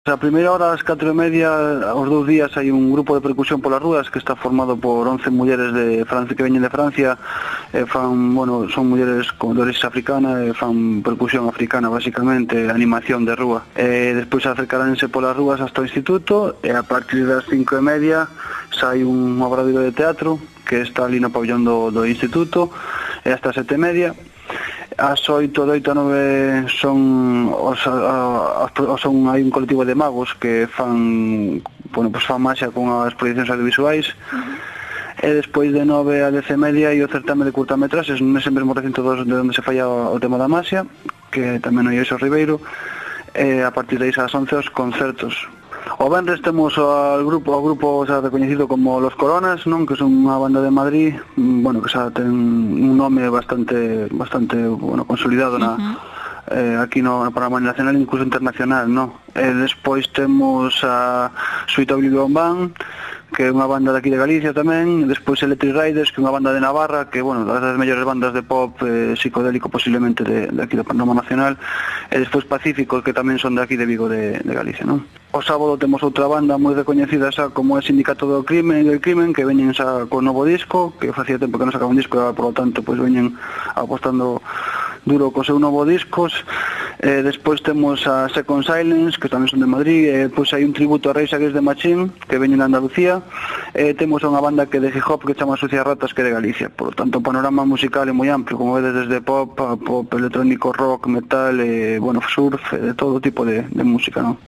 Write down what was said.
A primeira hora, ás 4:30, aos 2 días, hai un grupo de percusión polas rúas que está formado por 11 mulleres de Francia que veñen de Francia, son mulleres de orixe africana e fan percusión africana, basicamente, animación de rúa. Despois acercaránse polas rúas hasta o instituto e a partir das 5:30 sai un obradoiro de teatro que está ali no pabellón do instituto e hasta 7:30. Ás 8, de 8 a 9 hai un colectivo de magos que fan maxia con as proyeccións audiovisuais. E despois de 9 a 10:30 hai o certame de curtametraxes nese mesmo recinto de onde se falla o tema da maxia, que tamén hai o Ribeiro, e a partir de aí ás 11 os concertos. O venres temos ao grupo xa recoñecido como Los Coronas, non? Que son unha banda de Madrid, que xa ten un nome bastante consolidado aquí no panorama nacional e incluso internacional, non? E despois temos a Suite Oblivion Band, que é unha banda de aquí de Galicia tamén, e despois Electric Riders, que é unha banda de Navarra, que, das mellores bandas de pop psicodélico posiblemente de aquí do panorama nacional, e despois Pacífico, que tamén son de aquí de Vigo, de Galicia, non? O sábado temos outra banda moi recoñecida xa como é Sindicato del Crimen, que veñen xa con novo disco, que facía tempo que non sacaban un disco, e por lo tanto veñen apostando duro co seu novo discos. Despois temos a Second Silence, que tamén son de Madrid, e pois hai un tributo a Rage Against the Machine, que veñen de Andalucía, e temos unha banda que de hip hop que chama Sucias Ratas, que é de Galicia. Por lo tanto, o panorama musical é moi amplio, como vedes, desde pop, electrónico, rock, metal, surf, de todo tipo de música, non?